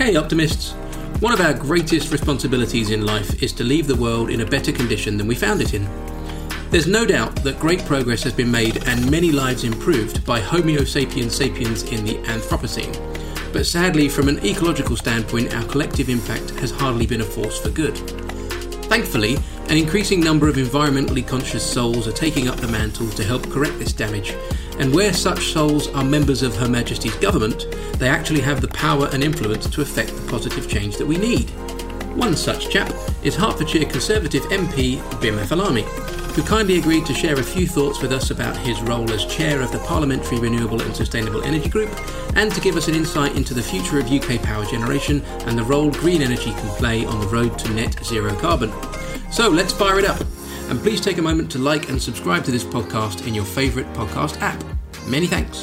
Hey optimists! One of our greatest responsibilities in life is to leave the world in a better condition than we found it in. There's no doubt that great progress has been made and many lives improved by Homo sapiens sapiens in the Anthropocene. But sadly, from an ecological standpoint, our collective impact has hardly been a force for good. Thankfully, an increasing number of environmentally conscious souls are taking up the mantle to help correct this damage, and where such souls are members of Her Majesty's government, they actually have the power and influence to effect the positive change that we need. One such chap is Hertfordshire Conservative MP Bim Effolami, who kindly agreed to share a few thoughts with us about his role as chair of the Parliamentary Renewable and Sustainable Energy Group, and to give us an insight into the future of UK power generation and the role green energy can play on the road to net zero carbon. So let's fire it up. And please take a moment to like and subscribe to this podcast in your favourite podcast app. Many thanks.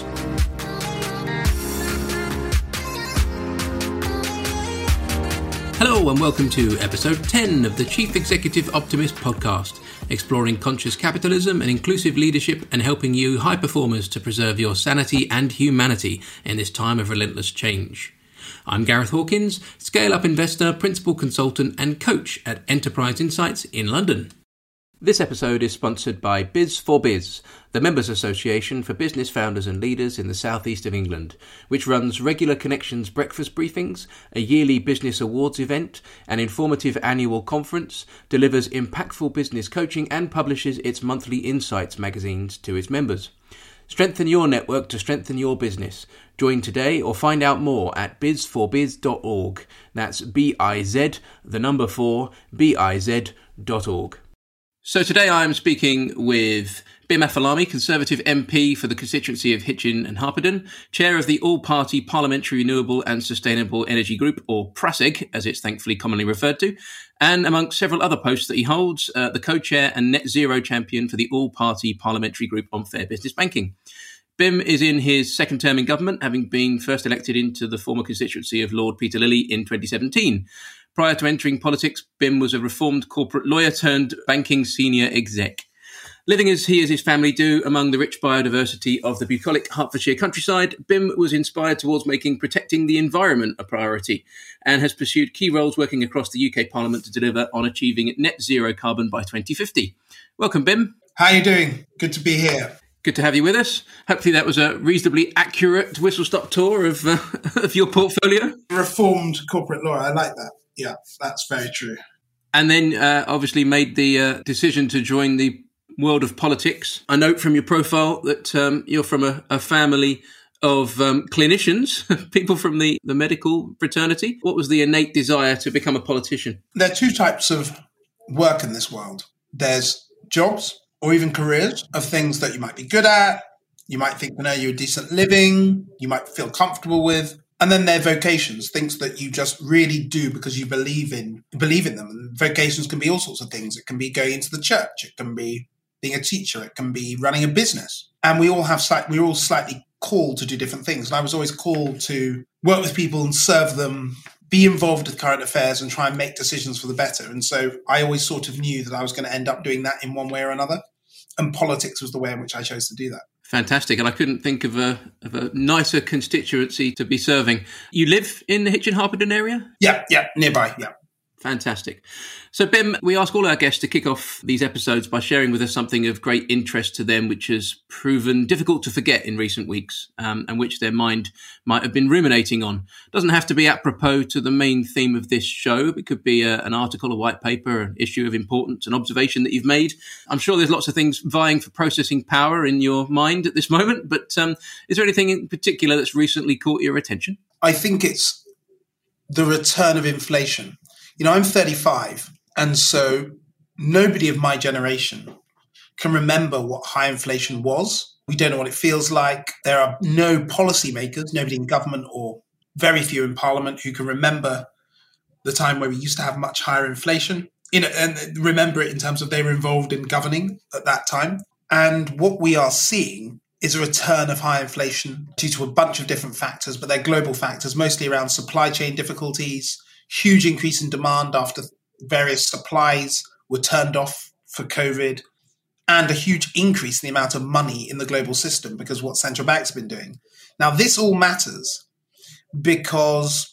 Hello and welcome to episode 10 of the Chief Executive Optimist podcast, exploring conscious capitalism and inclusive leadership and helping you high performers to preserve your sanity and humanity in this time of relentless change. I'm Gareth Hawkins, scale-up investor, principal consultant and coach at Enterprise Insights in London. This episode is sponsored by Biz4Biz, the Members Association for Business Founders and Leaders in the southeast of England, which runs regular Connections breakfast briefings, a yearly business awards event, an informative annual conference, delivers impactful business coaching and publishes its monthly Insights magazines to its members. Strengthen your network to strengthen your business. Join today or find out more at biz4biz.org. That's biz, the number 4, biz.org. So today I am speaking with Bim Effolami, Conservative MP for the constituency of Hitchin and Harpenden, chair of the All-Party Parliamentary Renewable and Sustainable Energy Group, or PRASEG, as it's thankfully commonly referred to, and amongst several other posts that he holds, the co-chair and net zero champion for the All-Party Parliamentary Group on Fair Business Banking. Bim is in his second term in government, having been first elected into the former constituency of Lord Peter Lilly in 2017. Prior to entering politics, Bim was a reformed corporate lawyer turned banking senior exec. Living as he and his family do among the rich biodiversity of the bucolic Hertfordshire countryside, Bim was inspired towards making protecting the environment a priority and has pursued key roles working across the UK Parliament to deliver on achieving net zero carbon by 2050. Welcome, Bim. How are you doing? Good to be here. Good to have you with us. Hopefully that was a reasonably accurate whistle-stop tour of your portfolio. Reformed corporate lawyer, I like that. Yeah, that's very true. And then obviously made the decision to join the world of politics. I note from your profile that you're from a family of clinicians, people from the medical fraternity. What was the innate desire to become a politician? There are two types of work in this world. There's jobs or even careers of things that you might be good at, you might think can earn you a decent living, you might feel comfortable with. And then there are vocations, things that you just really do because you believe in them. And vocations can be all sorts of things. It can be going into the church. It can be being a teacher. It can be running a business. And we're all slightly called to do different things. And I was always called to work with people and serve them, be involved with current affairs and try and make decisions for the better. And so I always sort of knew that I was going to end up doing that in one way or another. And politics was the way in which I chose to do that. Fantastic. And I couldn't think of a nicer constituency to be serving. You live in the Hitchin Harpenden area? Yeah, nearby, yeah. Fantastic. So, Bim, we ask all our guests to kick off these episodes by sharing with us something of great interest to them, which has proven difficult to forget in recent weeks, and which their mind might have been ruminating on. It doesn't have to be apropos to the main theme of this show. It could be an article, a white paper, an issue of importance, an observation that you've made. I'm sure there's lots of things vying for processing power in your mind at this moment, but is there anything in particular that's recently caught your attention? I think it's the return of inflation. You know, I'm 35, and so nobody of my generation can remember what high inflation was. We don't know what it feels like. There are no policymakers, nobody in government or very few in Parliament who can remember the time where we used to have much higher inflation, and remember it in terms of they were involved in governing at that time. And what we are seeing is a return of high inflation due to a bunch of different factors, but they're global factors, mostly around supply chain difficulties, huge increase in demand after various supplies were turned off for COVID, and a huge increase in the amount of money in the global system because of what central banks have been doing. Now, this all matters because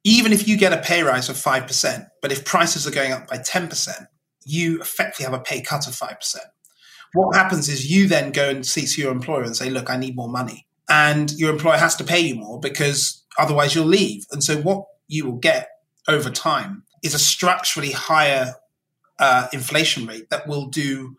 even if you get a pay rise of 5%, but if prices are going up by 10%, you effectively have a pay cut of 5%. What happens is you then go and see your employer and say, look, I need more money. And your employer has to pay you more because otherwise you'll leave. And so what you will get over time is a structurally higher inflation rate that will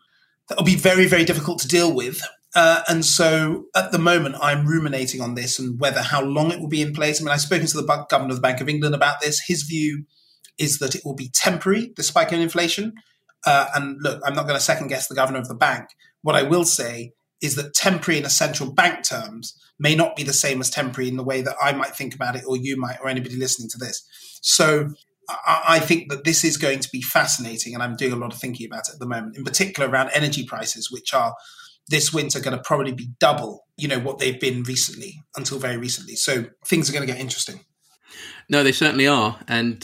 be very, very difficult to deal with. And so at the moment, I'm ruminating on this and how long it will be in place. I mean, I've spoken to the governor of the Bank of England about this. His view is that it will be temporary, the spike in inflation. And look, I'm not going to second guess the governor of the bank. What I will say is that temporary in a central bank terms may not be the same as temporary in the way that I might think about it, or you might, or anybody listening to this. So I think that this is going to be fascinating, and I'm doing a lot of thinking about it at the moment, in particular around energy prices, which are this winter going to probably be double, what they've been recently, until very recently. So things are going to get interesting. No, they certainly are. And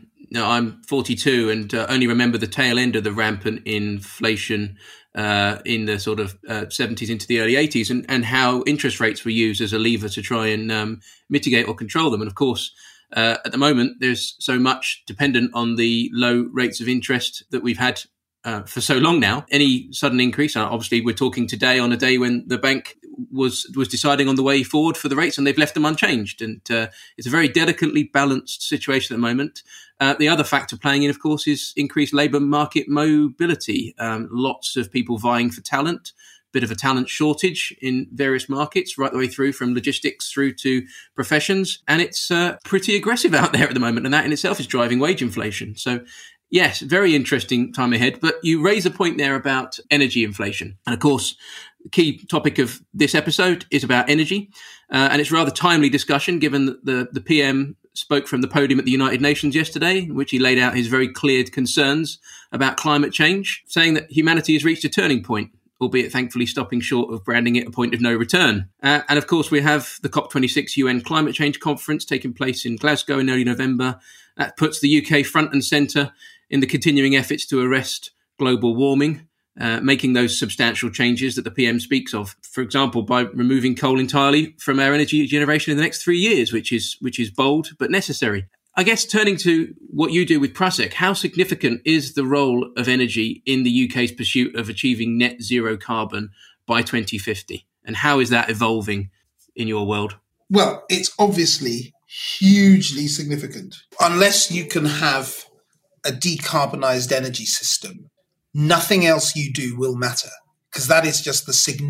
I'm 42 and only remember the tail end of the rampant inflation in the sort of 70s into the early 80s, and how interest rates were used as a lever to try and mitigate or control them. And of course, at the moment, there's so much dependent on the low rates of interest that we've had for so long now. Any sudden increase, obviously we're talking today on a day when the bank was deciding on the way forward for the rates, and they've left them unchanged. And it's a very delicately balanced situation at the moment. The other factor playing in, of course, is increased labour market mobility. Lots of people vying for talent, bit of a talent shortage in various markets, right the way through from logistics through to professions. And it's pretty aggressive out there at the moment. And that in itself is driving wage inflation. So yes, very interesting time ahead. But you raise a point there about energy inflation. And of course, the key topic of this episode is about energy. And it's a rather timely discussion given that the PM spoke from the podium at the United Nations yesterday, in which he laid out his very clear concerns about climate change, saying that humanity has reached a turning point, albeit thankfully stopping short of branding it a point of no return. And of course, we have the COP26 UN Climate Change Conference taking place in Glasgow in early November. That puts the UK front and centre in the continuing efforts to arrest global warming, making those substantial changes that the PM speaks of. For example, by removing coal entirely from our energy generation in the next 3 years, which is bold but necessary. I guess turning to what you do with Prusik, how significant is the role of energy in the UK's pursuit of achieving net zero carbon by 2050? And how is that evolving in your world? Well, it's obviously hugely significant. Unless you can have a decarbonised energy system, nothing else you do will matter, because that is just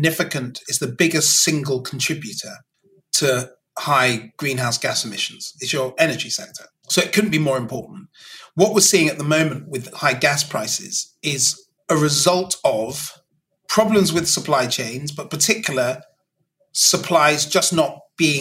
the biggest single contributor to high greenhouse gas emissions. It's your energy sector. So it couldn't be more important. What we're seeing at the moment with high gas prices is a result of problems with supply chains, but particular supplies just not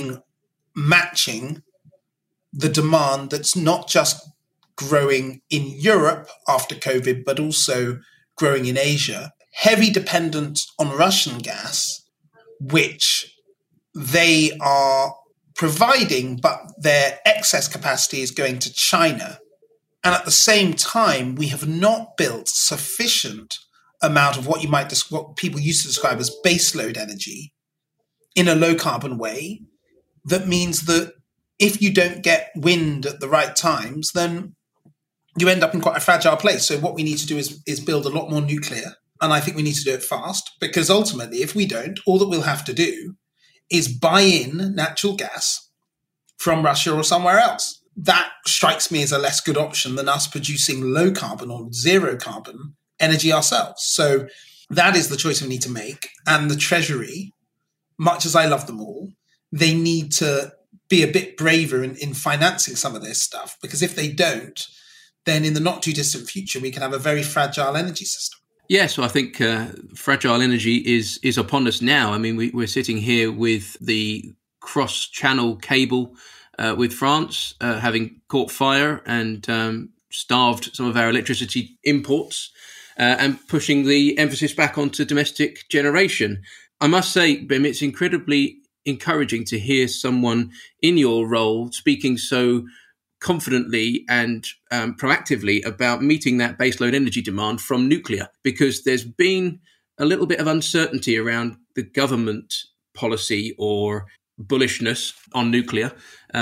matching the demand that's not just growing in Europe after COVID, but also growing in Asia. Heavy dependence on Russian gas, which they are providing, but their excess capacity is going to China. And at the same time, we have not built sufficient amount of what people used to describe as baseload energy in a low carbon way. That means that if you don't get wind at the right times, then you end up in quite a fragile place. So what we need to do is build a lot more nuclear. And I think we need to do it fast, because ultimately, if we don't, all that we'll have to do is buy in natural gas from Russia or somewhere else. That strikes me as a less good option than us producing low carbon or zero carbon energy ourselves. So that is the choice we need to make. And the Treasury, much as I love them all, they need to be a bit braver in financing some of this stuff, because if they don't, then in the not too distant future, we can have a very fragile energy system. Yeah, so I think fragile energy is upon us now. I mean, we're sitting here with the cross-channel cable with France having caught fire and starved some of our electricity imports and pushing the emphasis back onto domestic generation. I must say, Bim, it's incredibly encouraging to hear someone in your role speaking so confidently and proactively about meeting that baseload energy demand from nuclear, because there's been a little bit of uncertainty around the government policy or bullishness on nuclear.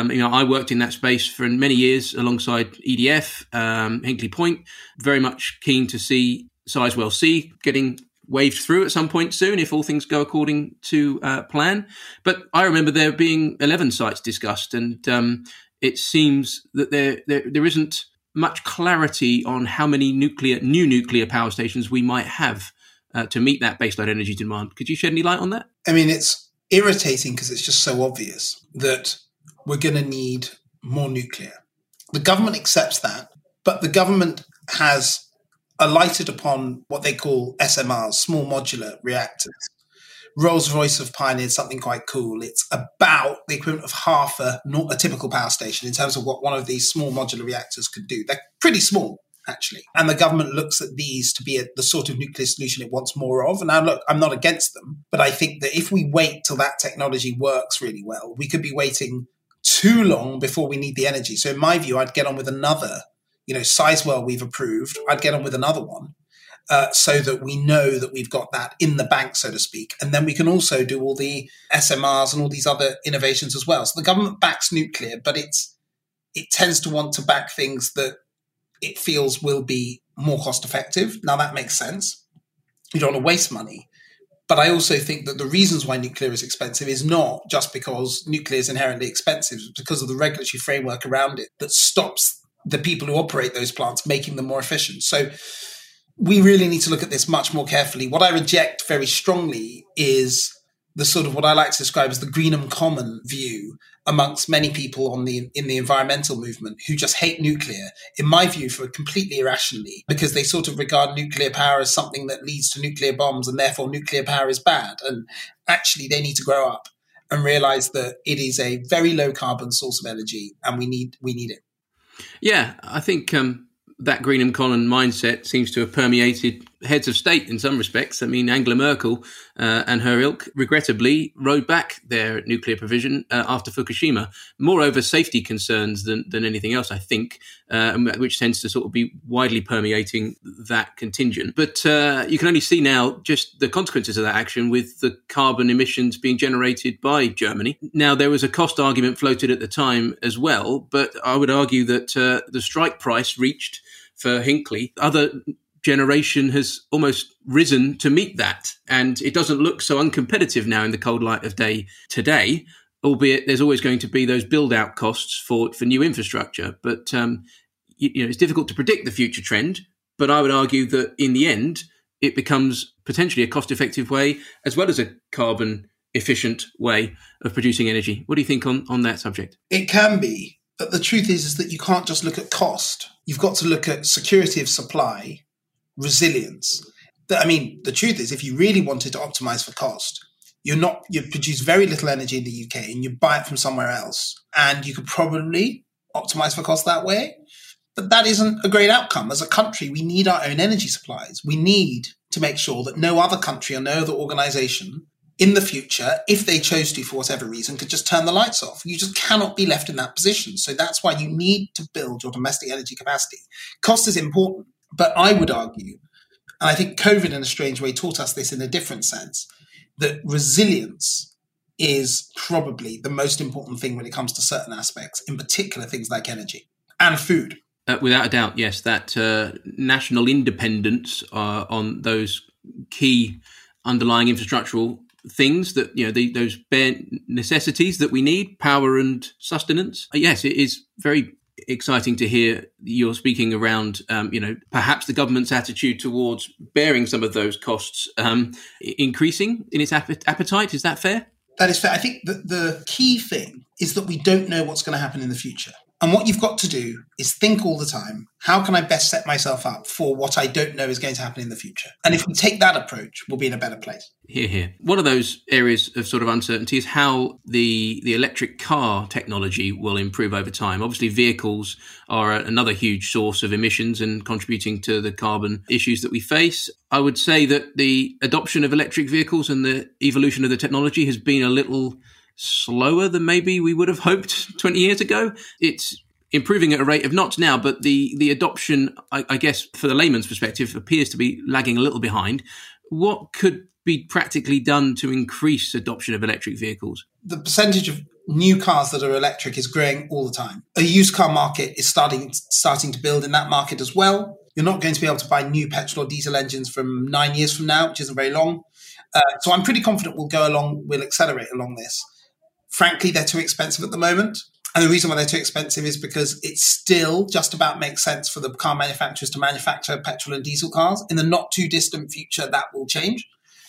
I worked in that space for many years alongside EDF, Hinkley Point, very much keen to see Sizewell C getting waved through at some point soon if all things go according to plan. But I remember there being 11 sites discussed, and it seems that there isn't much clarity on how many new nuclear power stations we might have to meet that baseload energy demand. Could you shed any light on that? I mean, it's irritating because it's just so obvious that we're going to need more nuclear. The government accepts that, but the government has alighted upon what they call SMRs, small modular reactors. Rolls-Royce have pioneered something quite cool. It's about the equivalent of half a typical power station in terms of what one of these small modular reactors could do. They're pretty small, actually. And the government looks at these to be the sort of nuclear solution it wants more of. And now, look, I'm not against them, but I think that if we wait till that technology works really well, we could be waiting too long before we need the energy. So in my view, I'd get on with another, Sizewell we've approved. I'd get on with another one. So that we know that we've got that in the bank, so to speak. And then we can also do all the SMRs and all these other innovations as well. So the government backs nuclear, but it tends to want to back things that it feels will be more cost effective. Now, that makes sense. You don't want to waste money. But I also think that the reasons why nuclear is expensive is not just because nuclear is inherently expensive, it's because of the regulatory framework around it that stops the people who operate those plants making them more efficient. So we really need to look at this much more carefully. What I reject very strongly is the sort of what I like to describe as the Greenham Common view amongst many people in the environmental movement who just hate nuclear, in my view, for completely irrationally, because they sort of regard nuclear power as something that leads to nuclear bombs and therefore nuclear power is bad. And actually they need to grow up and realize that it is a very low carbon source of energy and we need it. Yeah, I think that Greenham Common mindset seems to have permeated heads of state in some respects. I mean, Angela Merkel and her ilk regrettably rode back their nuclear provision after Fukushima, more over safety concerns than anything else, I think, which tends to sort of be widely permeating that contingent. But you can only see now just the consequences of that action with the carbon emissions being generated by Germany. Now, there was a cost argument floated at the time as well, but I would argue that the strike price reached for Hinkley, other generation has almost risen to meet that. And it doesn't look so uncompetitive now in the cold light of day today, albeit there's always going to be those build-out costs for new infrastructure. But it's difficult to predict the future trend. But I would argue that in the end, it becomes potentially a cost-effective way as well as a carbon-efficient way of producing energy. What do you think on that subject? It can be. But the truth is that you can't just look at cost. You've got to look at security of supply, resilience. I mean, the truth is, if you really wanted to optimize for cost, you produce very little energy in the UK and you buy it from somewhere else. And you could probably optimize for cost that way. But that isn't a great outcome. As a country, we need our own energy supplies. We need to make sure that no other country or no other organization in the future, if they chose to for whatever reason, could just turn the lights off. You just cannot be left in that position. So that's why you need to build your domestic energy capacity. Cost is important, but I would argue, and I think COVID in a strange way taught us this in a different sense, that resilience is probably the most important thing when it comes to certain aspects, in particular things like energy and food. Without a doubt, yes, that national independence on those key underlying infrastructural things that, those bare necessities that we need, power and sustenance. Yes, it is very exciting to hear you're speaking around, perhaps the government's attitude towards bearing some of those costs increasing in its appetite. Is that fair? That is fair. I think that the key thing is that we don't know what's going to happen in the future. And what you've got to do is think all the time, how can I best set myself up for what I don't know is going to happen in the future? And if we take that approach, we'll be in a better place. Hear, hear. One of those areas of sort of uncertainty is how the electric car technology will improve over time. Obviously, vehicles are another huge source of emissions and contributing to the carbon issues that we face. I would say that the adoption of electric vehicles and the evolution of the technology has been a little slower than maybe we would have hoped 20 years ago. It's improving at a rate of knots now, but the adoption, I guess, for the layman's perspective, appears to be lagging a little behind. What could be practically done to increase adoption of electric vehicles? The percentage of new cars that are electric is growing all the time. A used car market is starting to build in that market as well. You're not going to be able to buy new petrol or diesel engines from 9 years from now, which isn't very long. So I'm pretty confident we'll accelerate along this. Frankly, they're too expensive at the moment. And the reason why they're too expensive is because it still just about makes sense for the car manufacturers to manufacture petrol and diesel cars. In the not too distant future, that will change.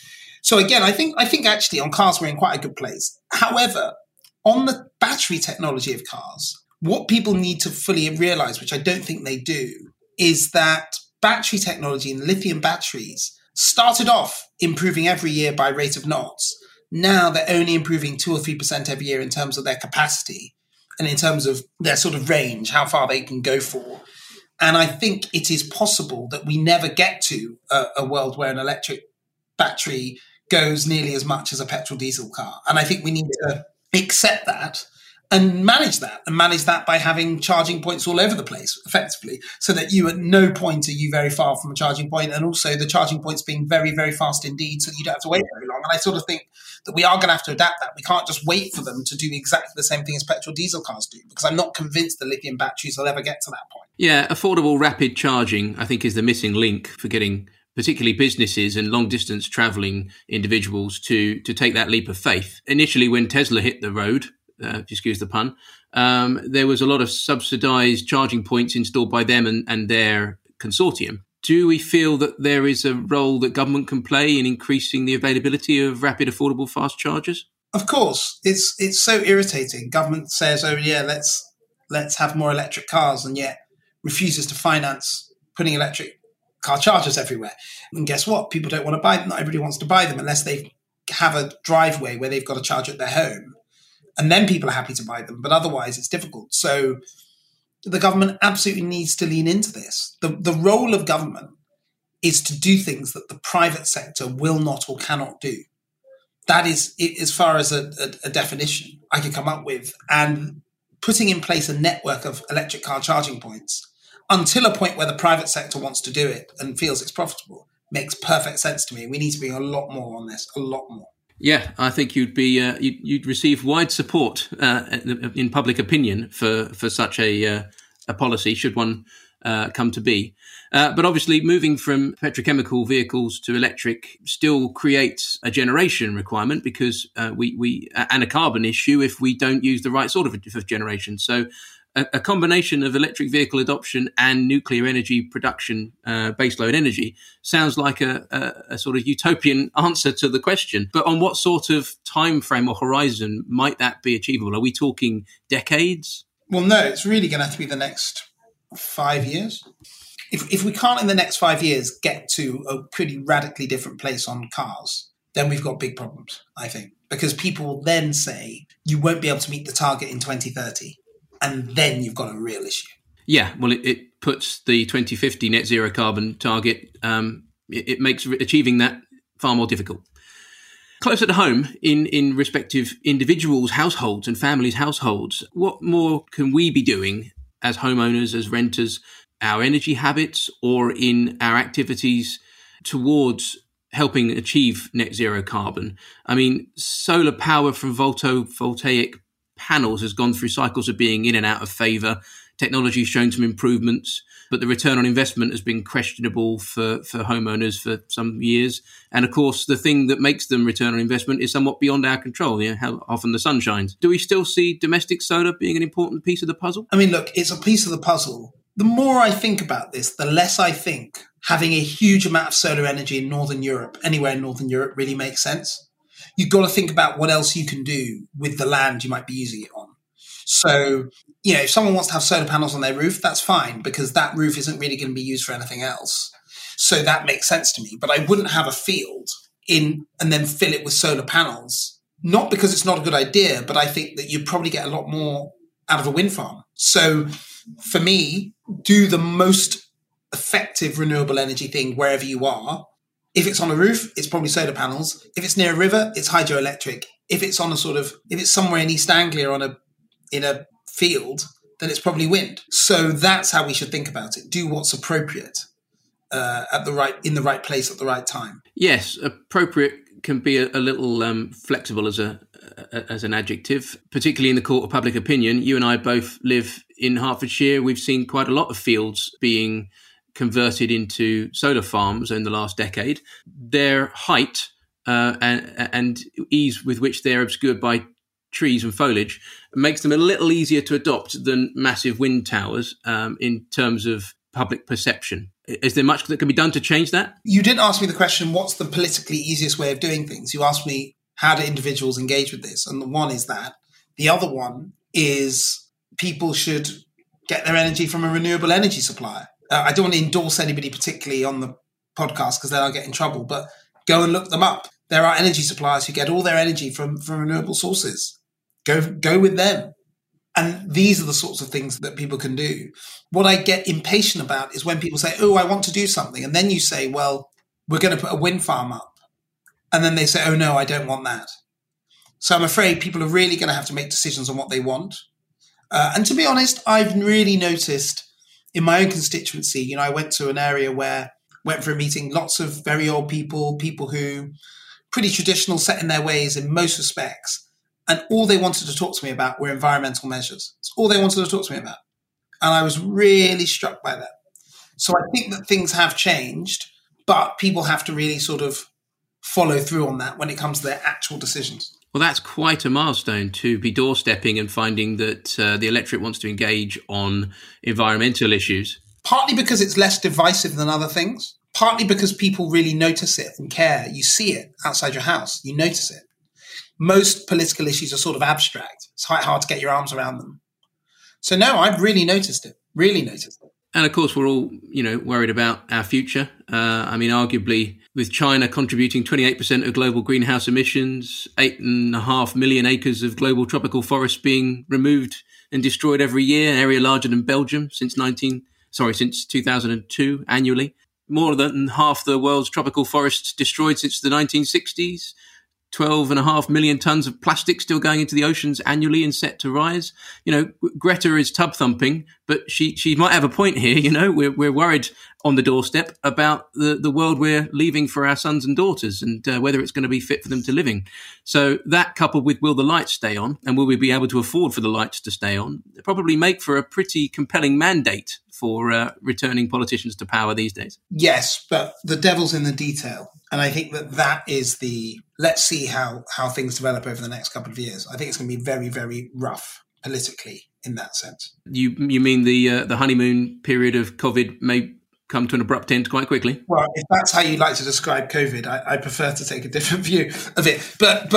So again, I think actually on cars, we're in quite a good place. However, on the battery technology of cars, what people need to fully realize, which I don't think they do, is that battery technology and lithium batteries started off improving every year by rate of knots. Now they're only improving 2 or 3% every year in terms of their capacity and in terms of their sort of range, how far they can go for. And I think it is possible that we never get to a world where an electric battery goes nearly as much as a petrol diesel car. And I think we need to accept that and manage that by having charging points all over the place effectively, so that you at no point are you very far from a charging point, and also the charging points being very, very fast indeed, so that you don't have to wait very long. And I sort of think that we are going to have to adapt that. We can't just wait for them to do exactly the same thing as petrol diesel cars do, because I'm not convinced the lithium batteries will ever get to that point. Yeah, affordable rapid charging, I think, is the missing link for getting particularly businesses and long-distance travelling individuals to take that leap of faith. Initially, when Tesla hit the road, excuse the pun, there was a lot of subsidised charging points installed by them and their consortium. Do we feel that there is a role that government can play in increasing the availability of rapid, affordable, fast chargers? Of course. It's so irritating. Government says, oh yeah, let's have more electric cars, and yet refuses to finance putting electric car chargers everywhere. And guess what? People don't want to buy them. Not everybody wants to buy them unless they have a driveway where they've got a charge at their home. And then people are happy to buy them. But otherwise, it's difficult. So the government absolutely needs to lean into this. The role of government is to do things that the private sector will not or cannot do. That is, as far as a definition I could come up with. And putting in place a network of electric car charging points until a point where the private sector wants to do it and feels it's profitable makes perfect sense to me. We need to be a lot more on this, a lot more. Yeah, I think you'd receive wide support in public opinion for such a policy, should one come to be. But obviously, moving from petrochemical vehicles to electric still creates a generation requirement, because we and a carbon issue if we don't use the right sort of generation. So a combination of electric vehicle adoption and nuclear energy production, baseload energy, sounds like a sort of utopian answer to the question. But on what sort of time frame or horizon might that be achievable? Are we talking decades? Well, no, it's really going to have to be the next 5 years. If we can't in the next 5 years get to a pretty radically different place on cars, then we've got big problems, I think. Because people will then say you won't be able to meet the target in 2030. And then you've got a real issue. Yeah, well, it puts the 2050 net zero carbon target, it makes achieving that far more difficult. Closer to home, in respective individuals' households and families' households, what more can we be doing as homeowners, as renters, our energy habits, or in our activities towards helping achieve net zero carbon? I mean, solar power from photovoltaic panels has gone through cycles of being in and out of favour. Technology has shown some improvements, but the return on investment has been questionable for homeowners for some years. And of course, the thing that makes them return on investment is somewhat beyond our control, how often the sun shines. Do we still see domestic solar being an important piece of the puzzle? I mean, look, it's a piece of the puzzle. The more I think about this, the less I think having a huge amount of solar energy in Northern Europe, anywhere in Northern Europe, really makes sense. You've got to think about what else you can do with the land you might be using it on. So, if someone wants to have solar panels on their roof, that's fine, because that roof isn't really going to be used for anything else. So that makes sense to me. But I wouldn't have a field and then fill it with solar panels, not because it's not a good idea, but I think that you'd probably get a lot more out of a wind farm. So for me, do the most effective renewable energy thing wherever you are. If it's on a roof, it's probably solar panels. If it's near a river, it's hydroelectric. If it's on if it's somewhere in East Anglia in a field, then it's probably wind. So that's how we should think about it. Do what's appropriate in the right place at the right time. Yes, appropriate can be a little flexible as an adjective, particularly in the court of public opinion. You and I both live in Hertfordshire. We've seen quite a lot of fields being converted into solar farms in the last decade. Their height and ease with which they're obscured by trees and foliage makes them a little easier to adopt than massive wind towers in terms of public perception. Is there much that can be done to change that? You didn't ask me the question, what's the politically easiest way of doing things? You asked me, how do individuals engage with this? And the one is that. The other one is people should get their energy from a renewable energy supplier. I don't want to endorse anybody particularly on the podcast because then I'll get in trouble, but go and look them up. There are energy suppliers who get all their energy from renewable sources. Go with them. And these are the sorts of things that people can do. What I get impatient about is when people say, oh, I want to do something. And then you say, well, we're going to put a wind farm up. And then they say, oh, no, I don't want that. So I'm afraid people are really going to have to make decisions on what they want. And to be honest, I've really noticed in my own constituency, I went to an area went for a meeting, lots of very old people who pretty traditional, set in their ways in most respects. And all they wanted to talk to me about were environmental measures. It's all they wanted to talk to me about. And I was really struck by that. So I think that things have changed, but people have to really sort of follow through on that when it comes to their actual decisions. Well, that's quite a milestone to be doorstepping and finding that the electorate wants to engage on environmental issues. Partly because it's less divisive than other things. Partly because people really notice it and care. You see it outside your house. You notice it. Most political issues are sort of abstract. It's quite hard to get your arms around them. So no, I've really noticed it. And of course, we're all, worried about our future. Arguably, with China contributing 28% of global greenhouse emissions, 8.5 million acres of global tropical forests being removed and destroyed every year, an area larger than Belgium since 2002 annually. More than half the world's tropical forests destroyed since the 1960s. 12.5 million tons of plastic still going into the oceans annually and set to rise. Greta is tub thumping, but she might have a point here. We're worried on the doorstep about the world we're leaving for our sons and daughters and whether it's going to be fit for them to live in. So that coupled with will the lights stay on and will we be able to afford for the lights to stay on, probably make for a pretty compelling mandate for returning politicians to power these days. Yes, but the devil's in the detail. And I think that is let's see how things develop over the next couple of years. I think it's going to be very, very rough politically in that sense. You mean the honeymoon period of COVID may come to an abrupt end quite quickly? Well, if that's how you like to describe COVID, I prefer to take a different view of it. But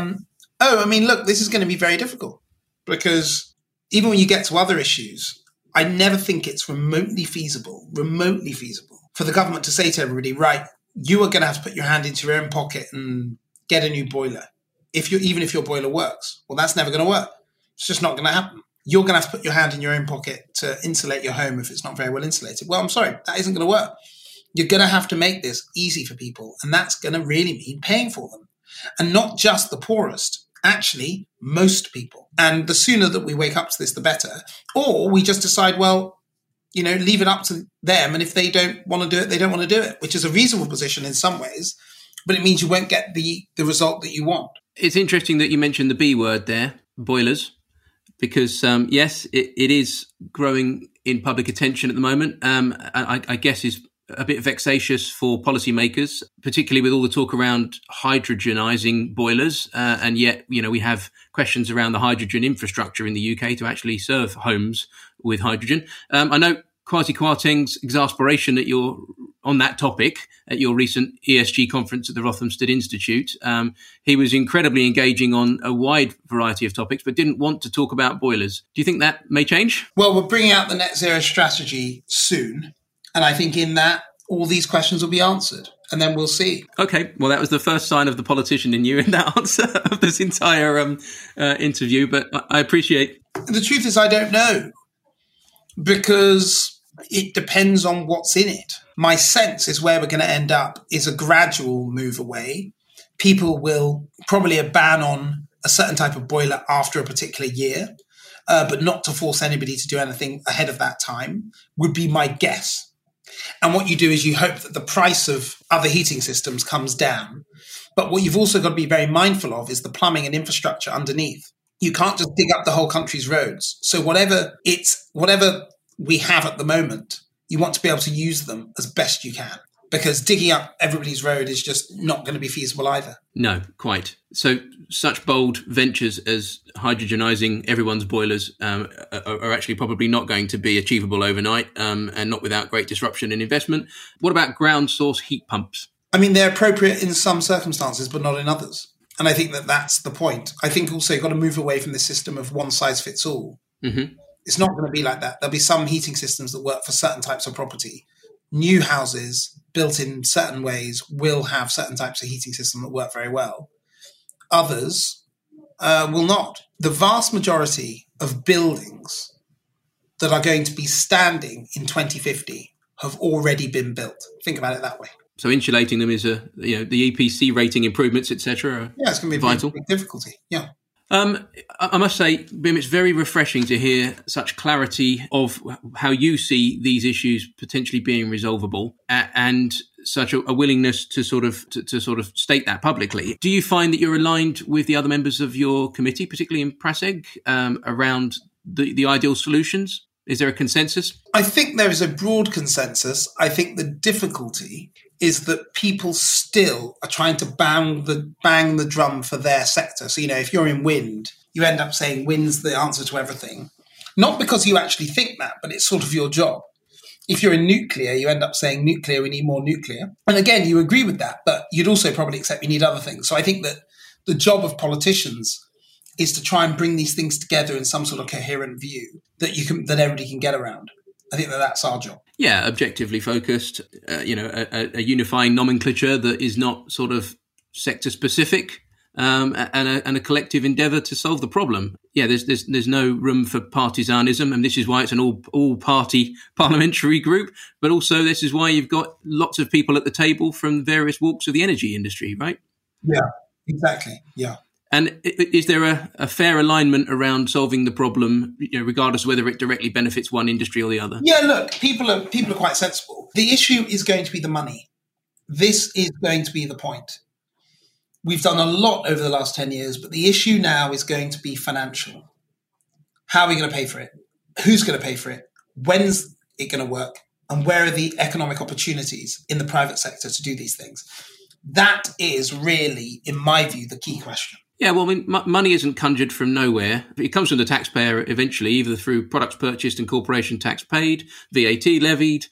look, this is going to be very difficult because even when you get to other issues, I never think it's remotely feasible for the government to say to everybody, right, you are going to have to put your hand into your own pocket and get a new boiler. Even if your boiler works. Well, that's never going to work. It's just not going to happen. You're going to have to put your hand in your own pocket to insulate your home if it's not very well insulated. Well, I'm sorry, that isn't going to work. You're going to have to make this easy for people, and that's going to really mean paying for them. And not just the poorest, actually, most people. And the sooner that we wake up to this, the better. Or we just decide, well, leave it up to them. And if they don't want to do it, they don't want to do it, which is a reasonable position in some ways, but it means you won't get the result that you want. It's interesting that you mentioned the B word there, boilers, because yes, it is growing in public attention at the moment. I guess is a bit vexatious for policymakers, particularly with all the talk around hydrogenizing boilers. And yet, we have questions around the hydrogen infrastructure in the UK to actually serve homes with hydrogen. I know Kwasi Kwarteng's exasperation on that topic at your recent ESG conference at the Rothamsted Institute. He was incredibly engaging on a wide variety of topics, but didn't want to talk about boilers. Do you think that may change? Well, we're bringing out the net zero strategy soon. And I think in that, all these questions will be answered. And then we'll see. Okay. Well, that was the first sign of the politician in you in that answer of this entire interview. But I appreciate. The truth is, I don't know. Because it depends on what's in it. My sense is where we're going to end up is a gradual move away. People will probably a ban on a certain type of boiler after a particular year, but not to force anybody to do anything ahead of that time would be my guess. And what you do is you hope that the price of other heating systems comes down. But what you've also got to be very mindful of is the plumbing and infrastructure underneath. You can't just dig up the whole country's roads. So whatever we have at the moment, you want to be able to use them as best you can, because digging up everybody's road is just not going to be feasible either. No, quite. So such bold ventures as hydrogenizing everyone's boilers are actually probably not going to be achievable overnight, and not without great disruption in investment. What about ground source heat pumps? I mean, they're appropriate in some circumstances, but not in others. And I think that that's the point. I think also you've got to move away from the system of one size fits all. Mm-hmm. It's not going to be like that. There'll be some heating systems that work for certain types of property. New houses built in certain ways will have certain types of heating system that work very well. Others will not. The vast majority of buildings that are going to be standing in 2050 have already been built. Think about it that way. So insulating them is the EPC rating improvements, etc. Yeah, it's going to be vital. A big difficulty. Yeah. I must say, Bim, it's very refreshing to hear such clarity of how you see these issues potentially being resolvable, and such a willingness to sort of state that publicly. Do you find that you're aligned with the other members of your committee, particularly in Praseg, around the ideal solutions? Is there a consensus? I think there is a broad consensus. I think the difficulty is that people still are trying to bang the drum for their sector. So, if you're in wind, you end up saying wind's the answer to everything. Not because you actually think that, but it's sort of your job. If you're in nuclear, you end up saying nuclear, we need more nuclear. And again, you agree with that, but you'd also probably accept you need other things. So I think that the job of politicians is to try and bring these things together in some sort of coherent view that everybody can get around. I think that's our job. Yeah, objectively focused, a unifying nomenclature that is not sort of sector specific, and a collective endeavour to solve the problem. Yeah, there's no room for partisanism, and this is why it's an all party parliamentary group. But also, this is why you've got lots of people at the table from various walks of the energy industry, right? Yeah, exactly. Yeah. And is there a fair alignment around solving the problem, regardless of whether it directly benefits one industry or the other? Yeah, look, people are quite sensible. The issue is going to be the money. This is going to be the point. We've done a lot over the last 10 years, but the issue now is going to be financial. How are we going to pay for it? Who's going to pay for it? When's it going to work? And where are the economic opportunities in the private sector to do these things? That is really, in my view, the key question. Yeah, well, I mean, money isn't conjured from nowhere. It comes from the taxpayer eventually, either through products purchased and corporation tax paid, VAT levied,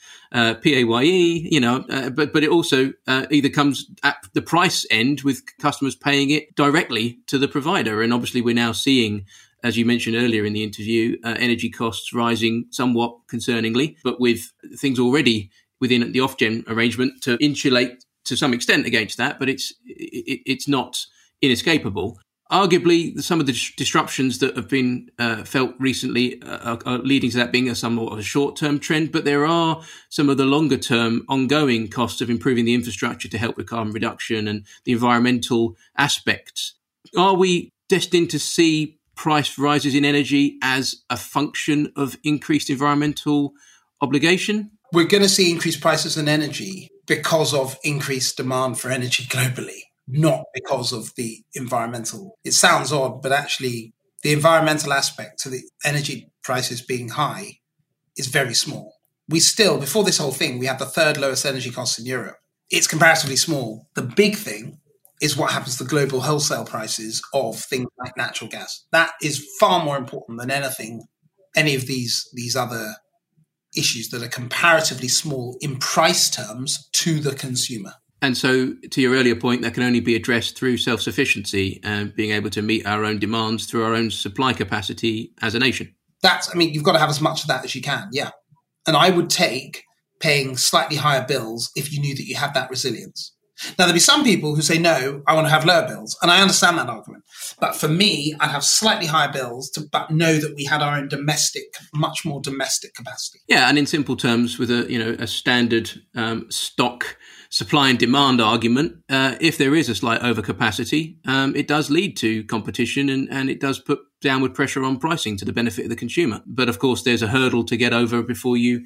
PAYE, but it also either comes at the price end with customers paying it directly to the provider. And obviously we're now seeing, as you mentioned earlier in the interview, energy costs rising somewhat concerningly, but with things already within the Ofgem arrangement to insulate to some extent against that, but it's not inescapable. Arguably, some of the disruptions that have been felt recently are leading to that being somewhat of a short-term trend, but there are some of the longer-term ongoing costs of improving the infrastructure to help with carbon reduction and the environmental aspects. Are we destined to see price rises in energy as a function of increased environmental obligation? We're going to see increased prices in energy because of increased demand for energy globally, not because of the environmental. It sounds odd, but actually the environmental aspect to the energy prices being high is very small. We still, before this whole thing, we had the third lowest energy costs in Europe. It's comparatively small. The big thing is what happens to global wholesale prices of things like natural gas. That is far more important than any of these other issues that are comparatively small in price terms to the consumer. And so, to your earlier point, that can only be addressed through self-sufficiency and being able to meet our own demands through our own supply capacity as a nation. You've got to have as much of that as you can, yeah. And I would take paying slightly higher bills if you knew that you had that resilience. Now, there'll be some people who say, no, I want to have lower bills. And I understand that argument. But for me, I'd have slightly higher bills but know that we had our own much more domestic capacity. Yeah, and in simple terms, with a standard stock supply and demand argument, if there is a slight overcapacity, it does lead to competition and it does put downward pressure on pricing to the benefit of the consumer. But of course, there's a hurdle to get over before you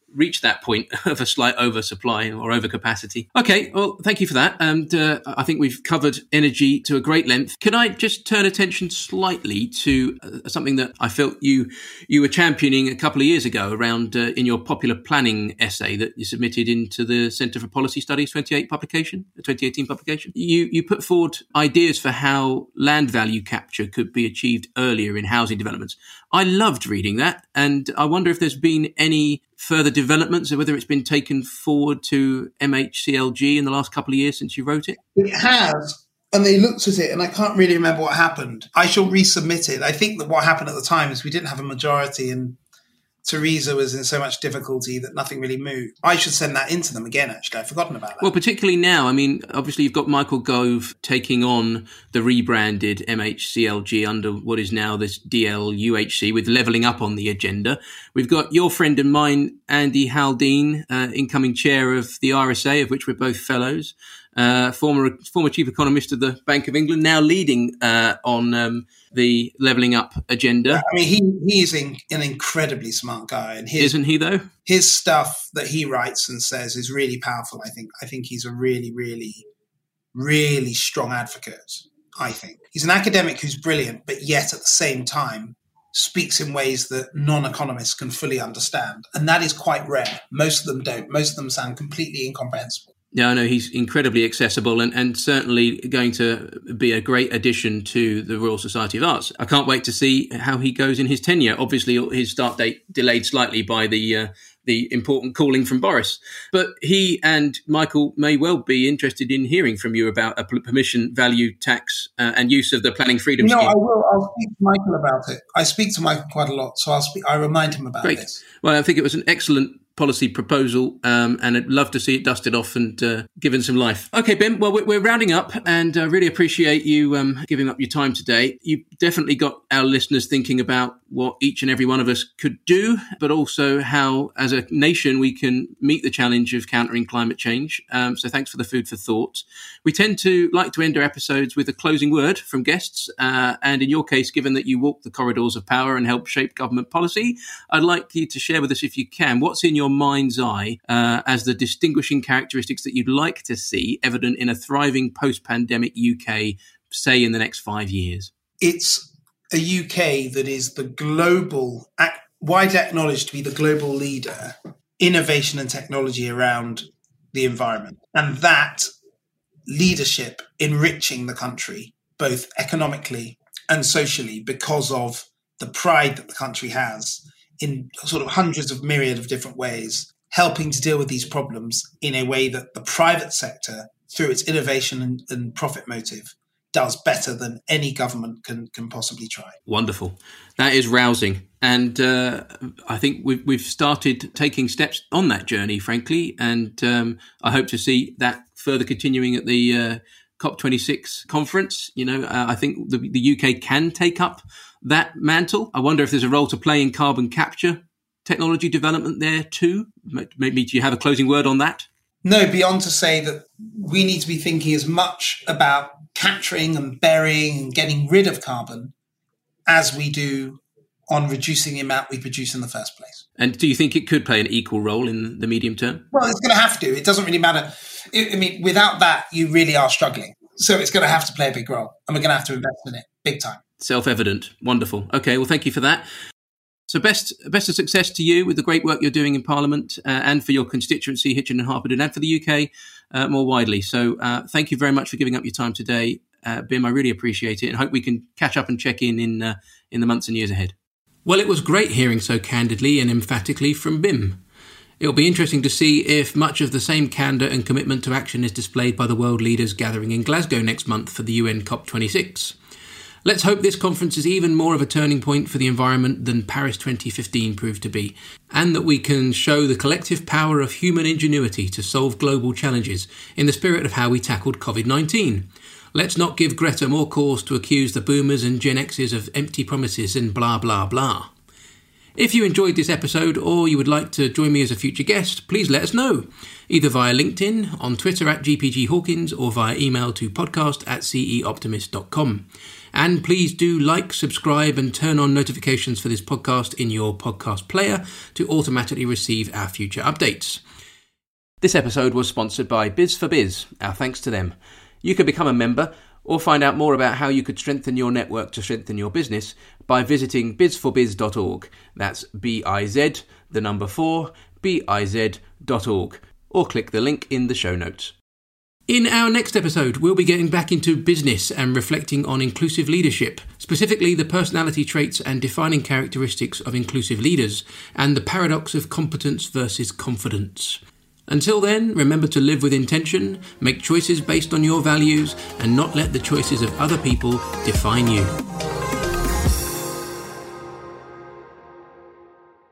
reached that point of a slight oversupply or overcapacity. Okay, well, thank you for that. And I think we've covered energy to a great length. Can I just turn attention slightly to something that I felt you were championing a couple of years ago around in your popular planning essay that you submitted into the Centre for Policy Studies 2018 publication? You put forward ideas for how land value capture could be achieved earlier in housing developments. I loved reading that, and I wonder if there's been any further developments, or whether it's been taken forward to MHCLG in the last couple of years since you wrote it? It has, and they looked at it, and I can't really remember what happened. I shall resubmit it. I think that what happened at the time is we didn't have a majority, and Theresa was in so much difficulty that nothing really moved. I should send that in to them again, actually. I've forgotten about that. Well, particularly now. I mean, obviously you've got Michael Gove taking on the rebranded MHCLG under what is now this DLUHC, with levelling up on the agenda. We've got your friend and mine, Andy Haldane, incoming chair of the RSA, of which we're both fellows. Former chief economist of the Bank of England, now leading on the levelling up agenda. I mean, he is an incredibly smart guy, and isn't he though? His stuff that he writes and says is really powerful. I think he's a really, really, really strong advocate. I think he's an academic who's brilliant, but yet at the same time speaks in ways that non-economists can fully understand, and that is quite rare. Most of them don't. Most of them sound completely incomprehensible. Yeah, I know he's incredibly accessible and certainly going to be a great addition to the Royal Society of Arts. I can't wait to see how he goes in his tenure. Obviously, his start date delayed slightly by the important calling from Boris. But he and Michael may well be interested in hearing from you about a permission value tax and use of the planning freedom scheme. I will. I'll speak to Michael about it. I speak to Michael quite a lot, so I'll remind him about this. Well, I think it was an excellent policy proposal, and I'd love to see it dusted off and given some life. Okay, Ben, well, we're rounding up, and I really appreciate you giving up your time today. You definitely got our listeners thinking about what each and every one of us could do, but also how, as a nation, we can meet the challenge of countering climate change. So thanks for the food for thought. We tend to like to end our episodes with a closing word from guests, and in your case, given that you walk the corridors of power and help shape government policy, I'd like you to share with us, if you can, what's in your mind's eye as the distinguishing characteristics that you'd like to see evident in a thriving post-pandemic UK, say in the next 5 years? It's a UK that is the global, widely acknowledged to be the global leader, innovation and technology around the environment. And that leadership enriching the country, both economically and socially, because of the pride that the country has in sort of hundreds of myriad of different ways, helping to deal with these problems in a way that the private sector, through its innovation and profit motive, does better than any government can possibly try. Wonderful. That is rousing. And I think we've started taking steps on that journey, frankly. And I hope to see that further continuing at the COP26 conference. I think the UK can take up that mantle. I wonder if there's a role to play in carbon capture technology development there too. Maybe do you have a closing word on that? No, beyond to say that we need to be thinking as much about capturing and burying and getting rid of carbon as we do on reducing the amount we produce in the first place. And do you think it could play an equal role in the medium term? Well, it's going to have to. It doesn't really matter. Without that, you really are struggling. So it's going to have to play a big role, and we're going to have to invest in it big time. Self-evident. Wonderful. Okay, well, thank you for that. So best of success to you with the great work you're doing in Parliament and for your constituency, Hitchin and Harpenden, and for the UK more widely. So thank you very much for giving up your time today, Bim. I really appreciate it, and hope we can catch up and check in the months and years ahead. Well, it was great hearing so candidly and emphatically from Bim. It'll be interesting to see if much of the same candour and commitment to action is displayed by the world leaders gathering in Glasgow next month for the UN COP26. Let's hope this conference is even more of a turning point for the environment than Paris 2015 proved to be, and that we can show the collective power of human ingenuity to solve global challenges in the spirit of how we tackled COVID-19. Let's not give Greta more cause to accuse the boomers and Gen X's of empty promises and blah, blah, blah. If you enjoyed this episode or you would like to join me as a future guest, please let us know, either via LinkedIn, on Twitter @GPGHawkins, or via email to podcast@ceoptimist.com. And please do like, subscribe and turn on notifications for this podcast in your podcast player to automatically receive our future updates. This episode was sponsored by Biz4Biz. Our thanks to them. You can become a member or find out more about how you could strengthen your network to strengthen your business by visiting biz4biz.org. That's BIZ, the number 4, BIZ.org, or click the link in the show notes. In our next episode, we'll be getting back into business and reflecting on inclusive leadership, specifically the personality traits and defining characteristics of inclusive leaders, and the paradox of competence versus confidence. Until then, remember to live with intention, make choices based on your values, and not let the choices of other people define you.